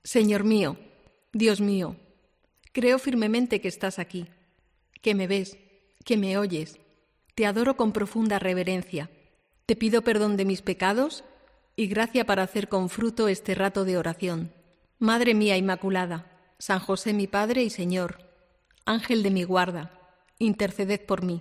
Señor mío, Dios mío, creo firmemente que estás aquí, que me ves, que me oyes. Te adoro con profunda reverencia. Te pido perdón de mis pecados y gracia para hacer con fruto este rato de oración. Madre mía Inmaculada, San José mi Padre y Señor, Ángel de mi guarda, interceded por mí.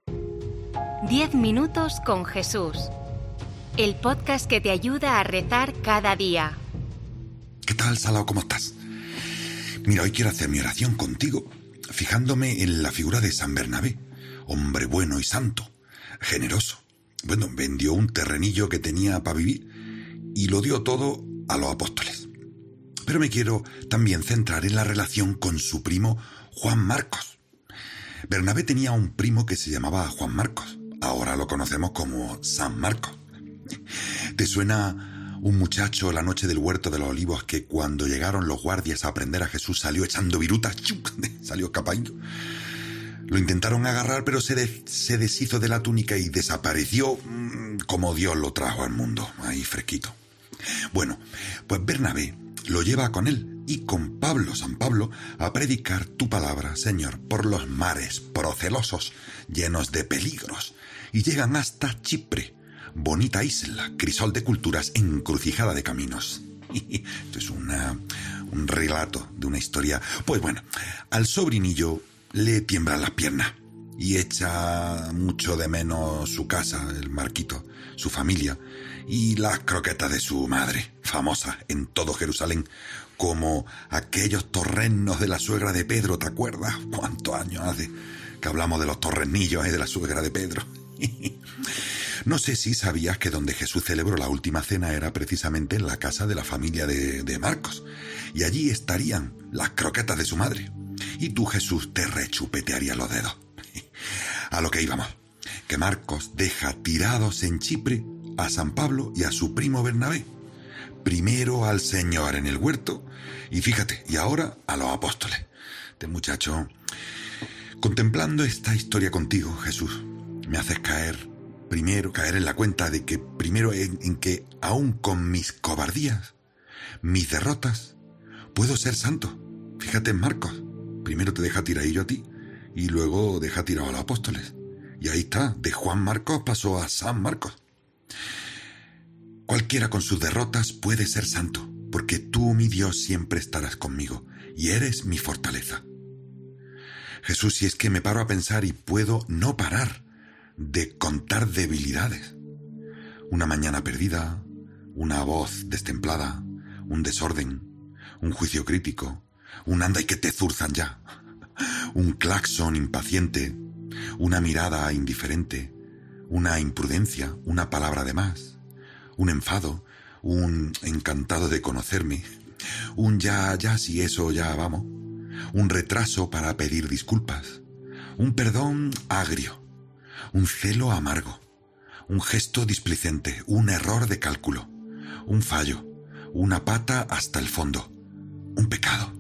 10 minutos con Jesús. El podcast que te ayuda a rezar cada día. ¿Qué tal, Salao? ¿Cómo estás? Mira, hoy quiero hacer mi oración contigo, fijándome en la figura de San Bernabé, hombre bueno y santo, generoso. Bueno, vendió un terrenillo que tenía para vivir y lo dio todo a los apóstoles. Pero me quiero también centrar en la relación con su primo Juan Marcos. Bernabé tenía un primo que se llamaba Juan Marcos. Ahora lo conocemos como San Marcos. ¿Te suena un muchacho la noche del huerto de los olivos que cuando llegaron los guardias a prender a Jesús salió echando virutas? Salió escapando. Lo intentaron agarrar, pero se deshizo de la túnica y desapareció como Dios lo trajo al mundo, ahí fresquito. Bueno, pues Bernabé lo lleva con él y con Pablo, San Pablo, a predicar tu palabra, Señor, por los mares procelosos, llenos de peligros, y llegan hasta Chipre, bonita isla, crisol de culturas, encrucijada de caminos. Esto es un relato de una historia. Pues bueno, al sobrinillo le tiemblan las piernas y echa mucho de menos su casa, el Marquito, su familia y las croquetas de su madre, famosas en todo Jerusalén, como aquellos torrenos de la suegra de Pedro, ¿te acuerdas? ¿Cuántos años hace que hablamos de los torrenillos de la suegra de Pedro? No sé si sabías que donde Jesús celebró la última cena era precisamente en la casa de la familia de Marcos, y allí estarían las croquetas de su madre. Y tú, Jesús, te rechupetearías los dedos. A lo que íbamos, que Marcos deja tirados en Chipre a San Pablo y a su primo Bernabé. Primero al Señor en el huerto y fíjate, y ahora a los apóstoles. Este muchacho, contemplando esta historia contigo, Jesús, me haces caer en la cuenta de que primero en que aún con mis cobardías, mis derrotas, puedo ser santo. Fíjate en Marcos. Primero te deja tiradillo a ti y luego deja tirado a los apóstoles. Y ahí está, de Juan Marcos pasó a San Marcos. Cualquiera con sus derrotas puede ser santo, porque tú, mi Dios, siempre estarás conmigo y eres mi fortaleza. Jesús, si es que me paro a pensar y puedo no parar de contar debilidades. Una mañana perdida, una voz destemplada, un desorden, un juicio crítico, un anda y que te zurzan ya, un claxon impaciente, una mirada indiferente, una imprudencia, una palabra de más, un enfado, un encantado de conocerme, un ya, si eso ya vamos, un retraso para pedir disculpas, un perdón agrio, un celo amargo, un gesto displicente, un error de cálculo, un fallo, una pata hasta el fondo, un pecado.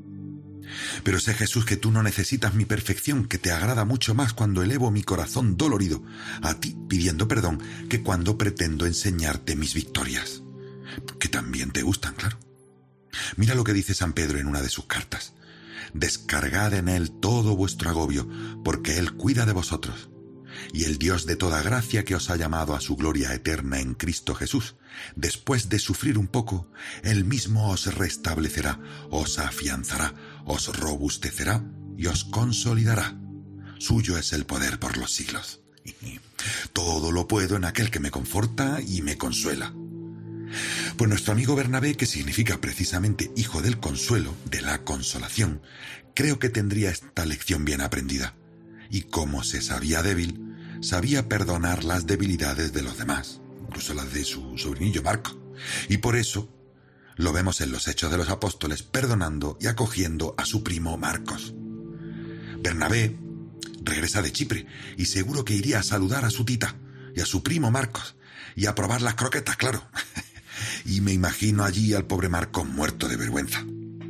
Pero sé, Jesús, que tú no necesitas mi perfección, que te agrada mucho más cuando elevo mi corazón dolorido a ti pidiendo perdón que cuando pretendo enseñarte mis victorias, que también te gustan, claro. Mira lo que dice San Pedro en una de sus cartas. Descargad en él todo vuestro agobio, porque él cuida de vosotros. Y el Dios de toda gracia que os ha llamado a su gloria eterna en Cristo Jesús, después de sufrir un poco, él mismo os restablecerá, os afianzará, os robustecerá y os consolidará. Suyo es el poder por los siglos. Todo lo puedo en aquel que me conforta y me consuela. Pues nuestro amigo Bernabé, que significa precisamente hijo del consuelo, de la consolación, creo que tendría esta lección bien aprendida. Y como se sabía débil, sabía perdonar las debilidades de los demás, incluso las de su sobrinillo Marcos. Y por eso lo vemos en los Hechos de los Apóstoles perdonando y acogiendo a su primo Marcos. Bernabé regresa de Chipre y seguro que iría a saludar a su tita y a su primo Marcos y a probar las croquetas, claro. Y me imagino allí al pobre Marcos muerto de vergüenza.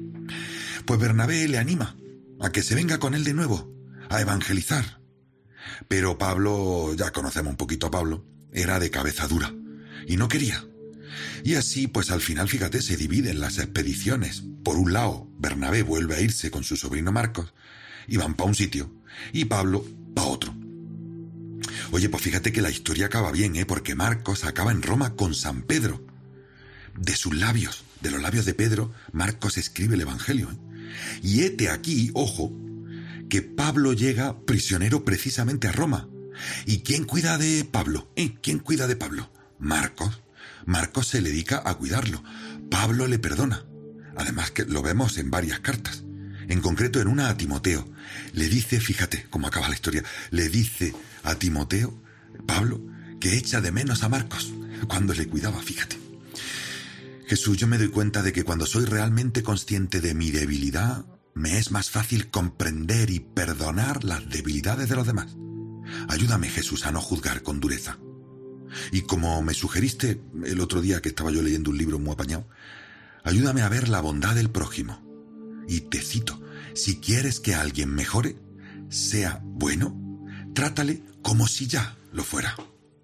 Pues Bernabé le anima a que se venga con él de nuevo a evangelizar. Pero Pablo, ya conocemos un poquito a Pablo, era de cabeza dura y no quería. Y así, pues al final, fíjate, se dividen las expediciones. Por un lado, Bernabé vuelve a irse con su sobrino Marcos y van para un sitio, y Pablo para otro. Oye, pues fíjate que la historia acaba bien, porque Marcos acaba en Roma con San Pedro. De sus labios, de los labios de Pedro, Marcos escribe el Evangelio. Y hete aquí, ojo, que Pablo llega prisionero precisamente a Roma. ¿Y quién cuida de Pablo? ¿Quién cuida de Pablo? Marcos. Marcos se dedica a cuidarlo. Pablo le perdona. Además que lo vemos en varias cartas. En concreto en una a Timoteo. Le dice, fíjate cómo acaba la historia, le dice a Timoteo, Pablo, que echa de menos a Marcos cuando le cuidaba, fíjate. Jesús, yo me doy cuenta de que cuando soy realmente consciente de mi debilidad, me es más fácil comprender y perdonar las debilidades de los demás. Ayúdame, Jesús, a no juzgar con dureza. Y como me sugeriste el otro día que estaba yo leyendo un libro muy apañado, ayúdame a ver la bondad del prójimo. Y te cito, si quieres que alguien mejore, sea bueno, trátale como si ya lo fuera.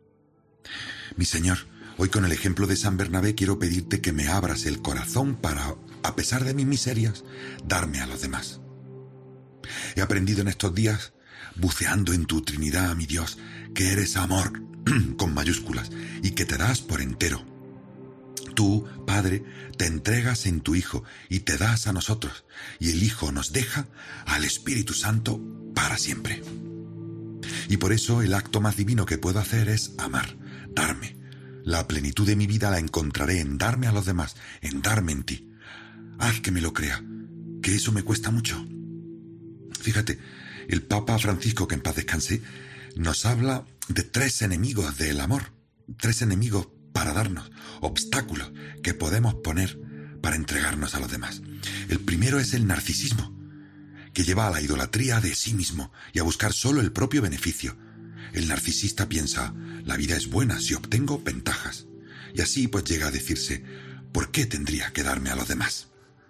Mi Señor, hoy con el ejemplo de San Bernabé quiero pedirte que me abras el corazón para, a pesar de mis miserias, darme a los demás. He aprendido en estos días, buceando en tu Trinidad, mi Dios, que eres amor con mayúsculas y que te das por entero. Tú, Padre, te entregas en tu Hijo y te das a nosotros, y el Hijo nos deja al Espíritu Santo para siempre. Y por eso el acto más divino que puedo hacer es amar, darme. La plenitud de mi vida la encontraré en darme a los demás, en darme en ti. Haz que me lo crea, que eso me cuesta mucho. Fíjate, el Papa Francisco, que en paz descanse, nos habla de 3 enemigos del amor, 3 enemigos para darnos, obstáculos que podemos poner para entregarnos a los demás. El primero es el narcisismo, que lleva a la idolatría de sí mismo y a buscar solo el propio beneficio. El narcisista piensa, la vida es buena si obtengo ventajas. Y así pues llega a decirse, ¿por qué tendría que darme a los demás?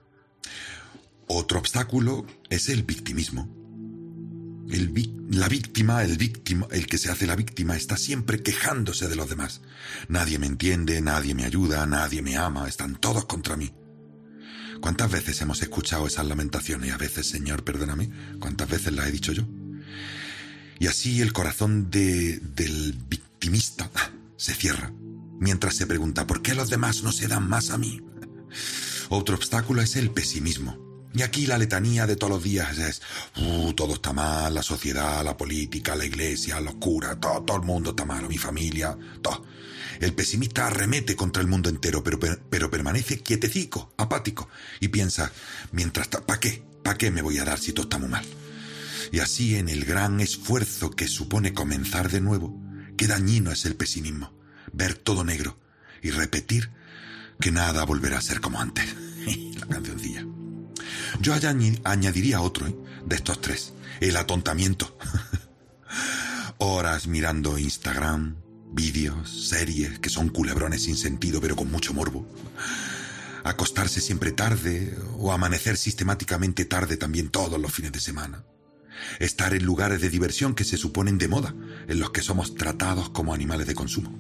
Otro obstáculo es el victimismo. El que se hace la víctima está siempre quejándose de los demás. Nadie me entiende, nadie me ayuda, nadie me ama, están todos contra mí. ¿Cuántas veces hemos escuchado esas lamentaciones? Y a veces, Señor, perdóname, ¿cuántas veces las he dicho yo? Y así el corazón del victimista se cierra, mientras se pregunta, ¿por qué los demás no se dan más a mí? Otro obstáculo es el pesimismo. Y aquí la letanía de todos los días es, todo está mal, la sociedad, la política, la iglesia, los curas, todo el mundo está mal, mi familia, todo. El pesimista arremete contra el mundo entero, pero permanece quietecico, apático, y piensa, ¿para qué me voy a dar si todo está muy mal? Y así en el gran esfuerzo que supone comenzar de nuevo, qué dañino es el pesimismo, ver todo negro y repetir que nada volverá a ser como antes. La cancioncilla. Yo añadiría otro de estos 3, el atontamiento. Horas mirando Instagram, vídeos, series que son culebrones sin sentido pero con mucho morbo. Acostarse siempre tarde o amanecer sistemáticamente tarde también todos los fines de semana. Estar en lugares de diversión que se suponen de moda, en los que somos tratados como animales de consumo.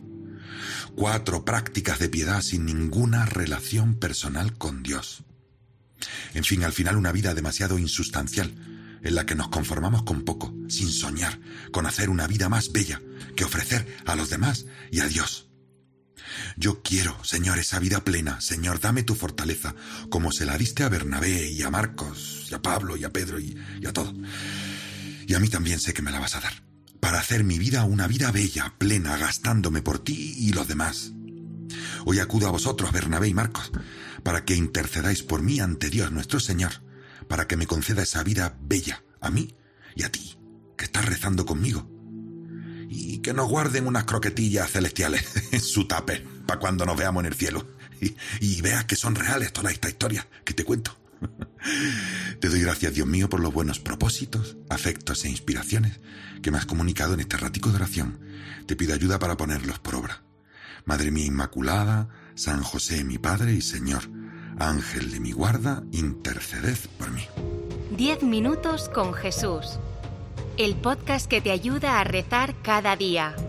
4 prácticas de piedad sin ninguna relación personal con Dios. En fin, al final una vida demasiado insustancial, en la que nos conformamos con poco, sin soñar, con hacer una vida más bella que ofrecer a los demás y a Dios. Yo quiero, Señor, esa vida plena. Señor, dame tu fortaleza, como se la diste a Bernabé y a Marcos, y a Pablo, y a Pedro, y a todos. Y a mí también sé que me la vas a dar, para hacer mi vida una vida bella, plena, gastándome por ti y los demás. Hoy acudo a vosotros, Bernabé y Marcos, para que intercedáis por mí ante Dios nuestro Señor, para que me conceda esa vida bella a mí y a ti, que estás rezando conmigo. Y que nos guarden unas croquetillas celestiales en su tupper, para cuando nos veamos en el cielo. Y veas que son reales todas estas historias que te cuento. Te doy gracias, Dios mío, por los buenos propósitos, afectos e inspiraciones que me has comunicado en este ratico de oración. Te pido ayuda para ponerlos por obra. Madre mía Inmaculada, San José mi Padre y Señor, Ángel de mi guarda, interceded por mí. 10 minutos con Jesús. El podcast que te ayuda a rezar cada día.